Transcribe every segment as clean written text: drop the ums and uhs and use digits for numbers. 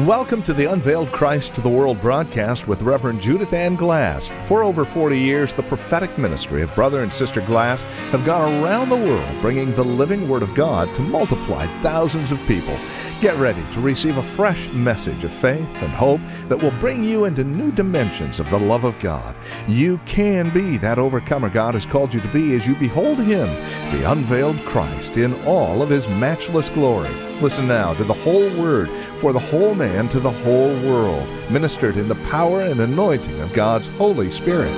Welcome to the Unveiled Christ to the World broadcast with Reverend Judith Ann Glass. For over 40 years, the prophetic ministry of Brother and Sister Glass have gone around the world bringing the living Word of God to multiply thousands of people. Get ready to receive a fresh message of faith and hope that will bring you into new dimensions of the love of God. You can be that overcomer God has called you to be as you behold Him, the unveiled Christ, in all of His matchless glory. Listen now to the whole Word for the whole man to the whole world, ministered in the power and anointing of God's Holy Spirit.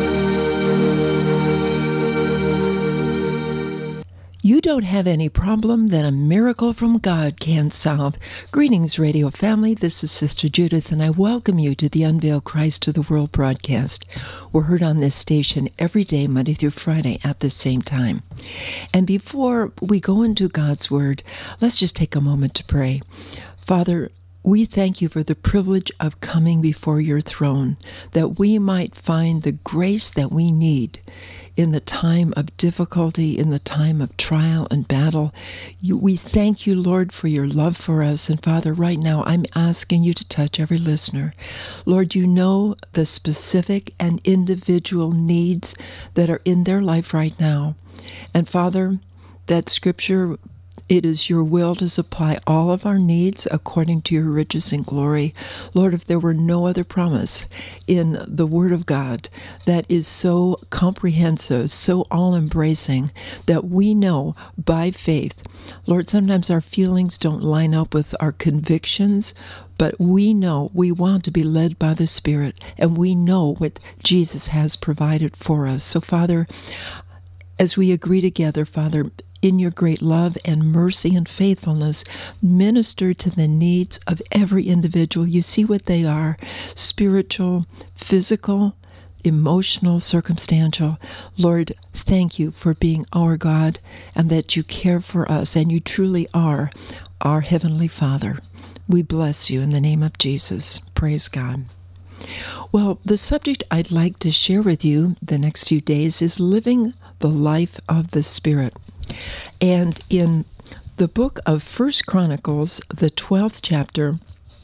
You don't have any problem that a miracle from God can't solve. Greetings, radio family. This is Sister Judith, and I welcome you to the Unveiled Christ to the World broadcast. We're heard on this station every day, Monday through Friday, at the same time. And before we go into God's Word, let's just take a moment to pray. Father, we thank you for the privilege of coming before your throne, that we might find the grace that we need in the time of difficulty, in the time of trial and battle. We thank you, Lord, for your love for us. And Father, right now, I'm asking you to touch every listener. Lord, you know the specific and individual needs that are in their life right now. And Father, that scripture, it is your will to supply all of our needs according to your riches and glory. Lord, if there were no other promise in the Word of God that is so comprehensive, so all-embracing, that we know by faith, Lord, sometimes our feelings don't line up with our convictions, but we know we want to be led by the Spirit, and we know what Jesus has provided for us. So, Father, as we agree together, Father, in your great love and mercy and faithfulness, minister to the needs of every individual. You see what they are: spiritual, physical, emotional, circumstantial. Lord, thank you for being our God and that you care for us, and you truly are our Heavenly Father. We bless you in the name of Jesus. Praise God. Well, the subject I'd like to share with you the next few days is living the life of the Spirit. And in the book of 1 Chronicles, the 12th chapter,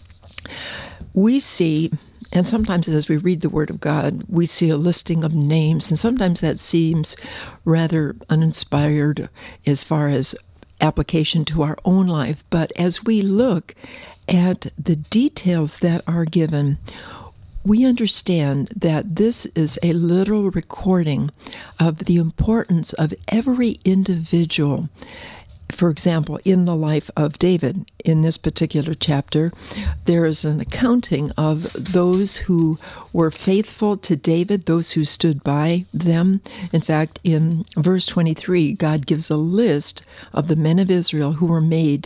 we see, and sometimes as we read the Word of God, we see a listing of names, and sometimes that seems rather uninspired as far as application to our own life. But as we look at the details that are given, we understand that this is a literal recording of the importance of every individual. For example, in the life of David, in this particular chapter, there is an accounting of those who were faithful to David, those who stood by them. In fact, in verse 23, God gives a list of the men of Israel who made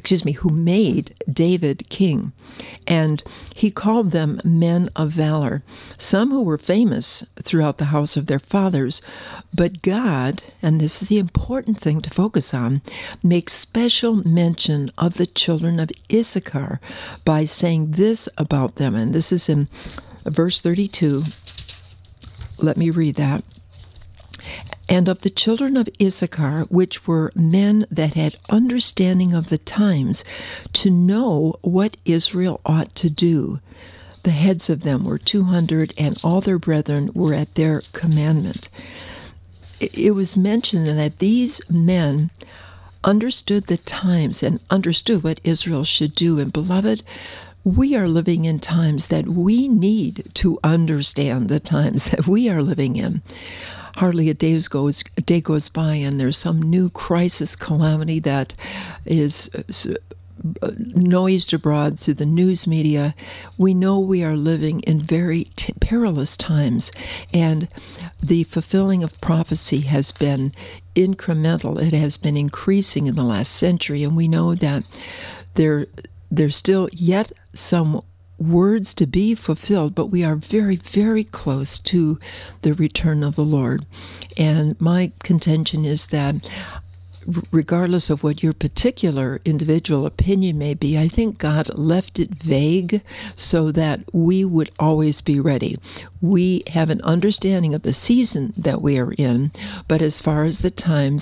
David king. And he called them men of valor, some who were famous throughout the house of their fathers. But God, and this is the important thing to focus on, makes special mention of the children of Issachar by saying this about them. And this is in verse 32. Let me read that. And of the children of Issachar, which were men that had understanding of the times, to know what Israel ought to do. The heads of them were 200, and all their brethren were at their commandment. It was mentioned that these men understood the times and understood what Israel should do. And beloved, we are living in times that we need to understand the times that we are living in. Hardly a day goes by and there's some new crisis, calamity that is noised abroad through the news media. We know we are living in very perilous times, and the fulfilling of prophecy has been incremental. It has been increasing in the last century, and we know that there's still yet some words to be fulfilled, but we are very, very close to the return of the Lord. And my contention is that regardless of what your particular individual opinion may be, I think God left it vague so that we would always be ready. We have an understanding of the season that we are in, but as far as the times,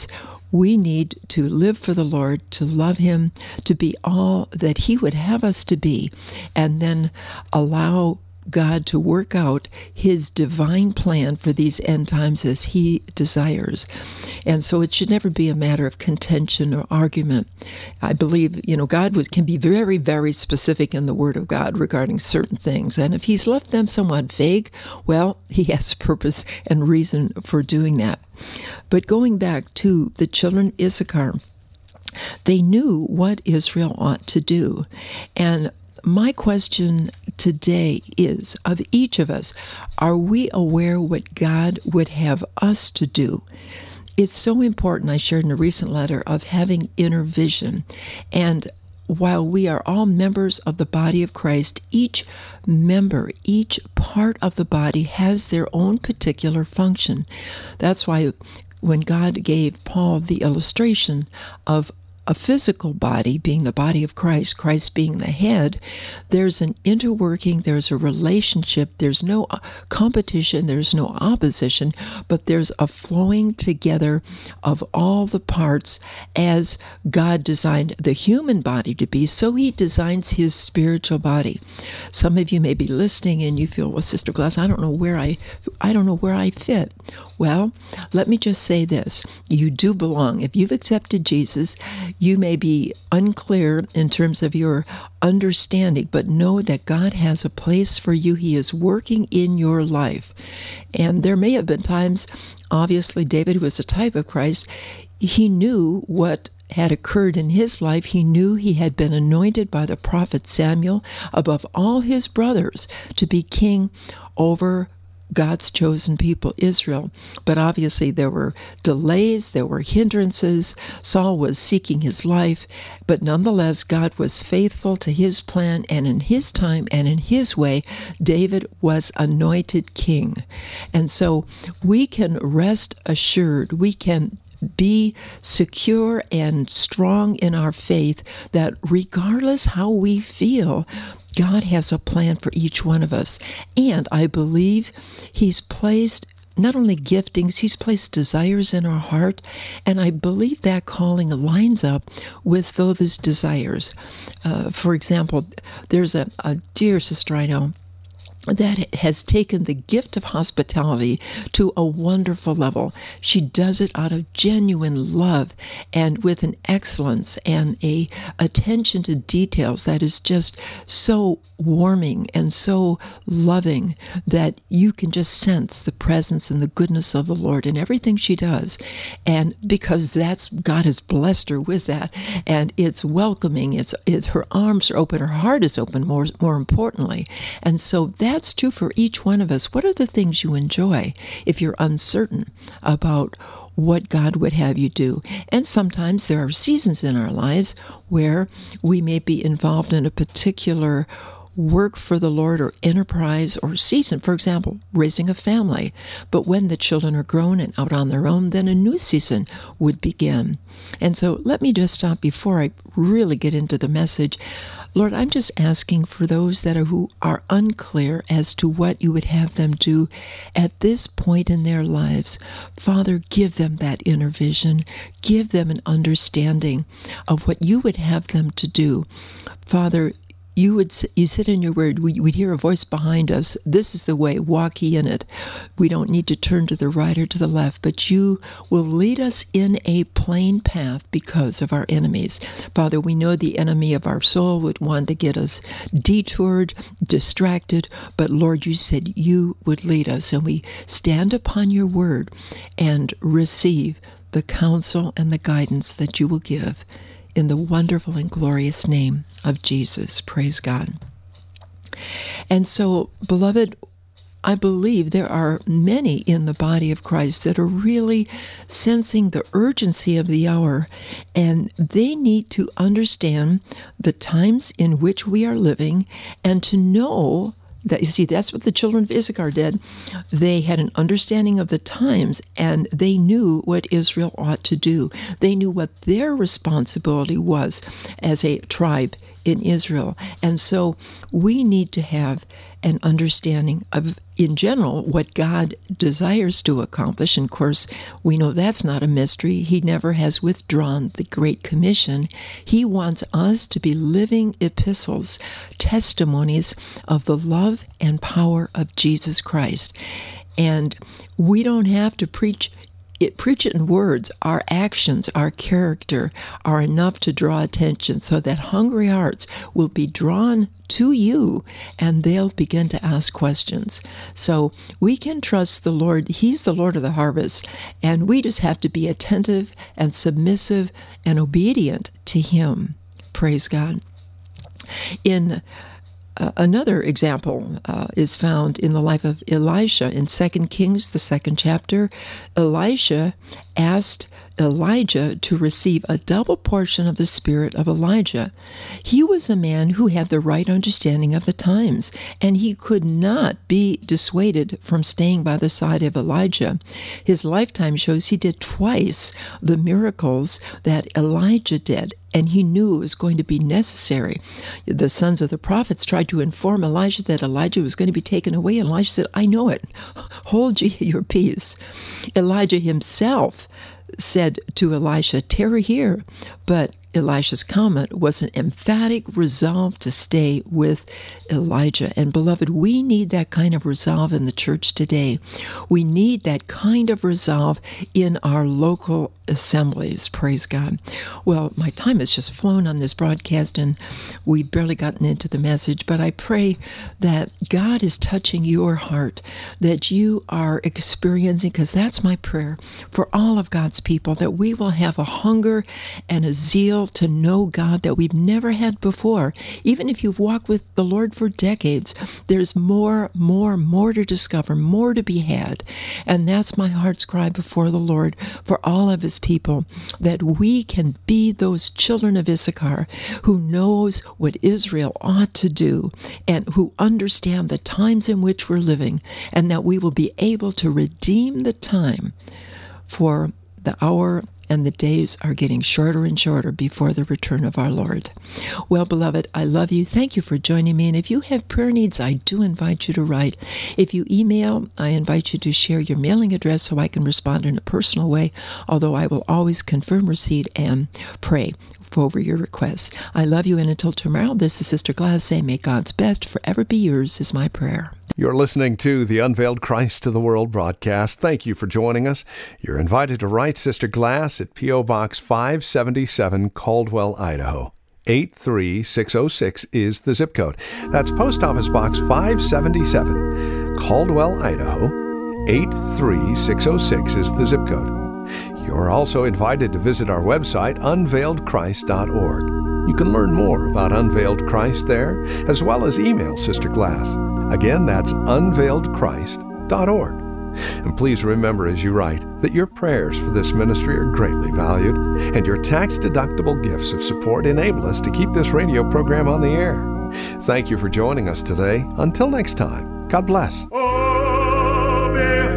We need to live for the Lord, to love Him, to be all that He would have us to be, and then allow God to work out His divine plan for these end times as He desires. And so it should never be a matter of contention or argument. I believe, God can be very, very specific in the Word of God regarding certain things. And if He's left them somewhat vague, well, He has purpose and reason for doing that. But going back to the children of Issachar, they knew what Israel ought to do. And my question today is, of each of us, are we aware what God would have us to do? It's so important, I shared in a recent letter, of having inner vision. And while we are all members of the body of Christ, each member, each part of the body has their own particular function. That's why when God gave Paul the illustration of a physical body being the body of Christ, Christ being the head, there's an interworking, there's a relationship, there's no competition, there's no opposition, but there's a flowing together of all the parts as God designed the human body to be, so He designs His spiritual body. Some of you may be listening and you feel, well, Sister Glass, I don't know where I fit. Well, let me just say this. You do belong. If you've accepted Jesus, you may be unclear in terms of your understanding, but know that God has a place for you. He is working in your life. And there may have been times, obviously, David was a type of Christ. He knew what had occurred in his life. He knew he had been anointed by the prophet Samuel above all his brothers to be king over God's chosen people, Israel. But obviously there were delays, there were hindrances. Saul was seeking his life, but nonetheless God was faithful to His plan, and in His time and in His way, David was anointed king. And so we can rest assured, we can be secure and strong in our faith that regardless how we feel, God has a plan for each one of us. And I believe He's placed not only giftings, He's placed desires in our heart. And I believe that calling lines up with those desires. For example, there's a dear sister I know that has taken the gift of hospitality to a wonderful level. She does it out of genuine love and with an excellence and a attention to details that is just so warming and so loving that you can just sense the presence and the goodness of the Lord in everything she does. And because God has blessed her with that, and it's welcoming, it's her arms are open, her heart is open, more importantly. And so that's true for each one of us. What are the things you enjoy if you're uncertain about what God would have you do? And sometimes there are seasons in our lives where we may be involved in a particular work for the Lord or enterprise or season, for example, raising a family. But when the children are grown and out on their own, then a new season would begin. And so let me just stop before I really get into the message. Lord, I'm just asking for those who are unclear as to what you would have them do at this point in their lives. Father, give them that inner vision. Give them an understanding of what you would have them to do. Father, you said in your word, we'd hear a voice behind us, this is the way, walk ye in it. We don't need to turn to the right or to the left, but you will lead us in a plain path because of our enemies. Father, we know the enemy of our soul would want to get us detoured, distracted, but Lord, you said you would lead us, and we stand upon your word and receive the counsel and the guidance that you will give. In the wonderful and glorious name of Jesus. Praise God. And so, beloved, I believe there are many in the body of Christ that are really sensing the urgency of the hour, and they need to understand the times in which we are living and to know that, you see, that's what the children of Issachar did. They had an understanding of the times, and they knew what Israel ought to do. They knew what their responsibility was as a tribe in Israel. And so we need to have an understanding of, in general, what God desires to accomplish. And of course, we know that's not a mystery. He never has withdrawn the Great Commission. He wants us to be living epistles, testimonies of the love and power of Jesus Christ. And we don't have to preach it in words. Our actions, our character are enough to draw attention so that hungry hearts will be drawn to you and they'll begin to ask questions. So we can trust the Lord. He's the Lord of the harvest, and we just have to be attentive and submissive and obedient to Him. Praise God. In another example is found in the life of Elisha in 2 Kings, the 2nd chapter. Elisha asked Elijah to receive a double portion of the spirit of Elijah. He was a man who had the right understanding of the times, and he could not be dissuaded from staying by the side of Elijah. His lifetime shows he did twice the miracles that Elijah did, and he knew it was going to be necessary. The sons of the prophets tried to inform Elijah that Elijah was going to be taken away, and Elijah said, "I know it. Hold ye your peace." Elijah himself said to Elisha, "Tarry here." But Elisha's comment was an emphatic resolve to stay with Elijah. And beloved, we need that kind of resolve in the church today. We need that kind of resolve in our local assemblies. Praise God. Well, my time has just flown on this broadcast, and we've barely gotten into the message, but I pray that God is touching your heart, that you are experiencing, because that's my prayer for all of God's people, that we will have a hunger and a zeal to know God that we've never had before. Even if you've walked with the Lord for decades, there's more to discover, more to be had. And that's my heart's cry before the Lord for all of His people, that we can be those children of Issachar who knows what Israel ought to do and who understand the times in which we're living, and that we will be able to redeem the time, for the hour and the days are getting shorter and shorter before the return of our Lord. Well, beloved, I love you. Thank you for joining me. And if you have prayer needs, I do invite you to write. If you email, I invite you to share your mailing address so I can respond in a personal way, although I will always confirm receipt and pray over your requests. I love you, and until tomorrow, this is Sister Glass saying, may God's best forever be yours is my prayer. You're listening to the Unveiled Christ to the World broadcast. Thank you for joining us. You're invited to write Sister Glass at P.O. Box 577, Caldwell, Idaho. 83606 is the zip code. That's Post Office Box 577, Caldwell, Idaho. 83606 is the zip code. You're also invited to visit our website, unveiledchrist.org. You can learn more about Unveiled Christ there, as well as email Sister Glass. Again, that's unveiledchrist.org. And please remember as you write that your prayers for this ministry are greatly valued, and your tax-deductible gifts of support enable us to keep this radio program on the air. Thank you for joining us today. Until next time, God bless. Oh,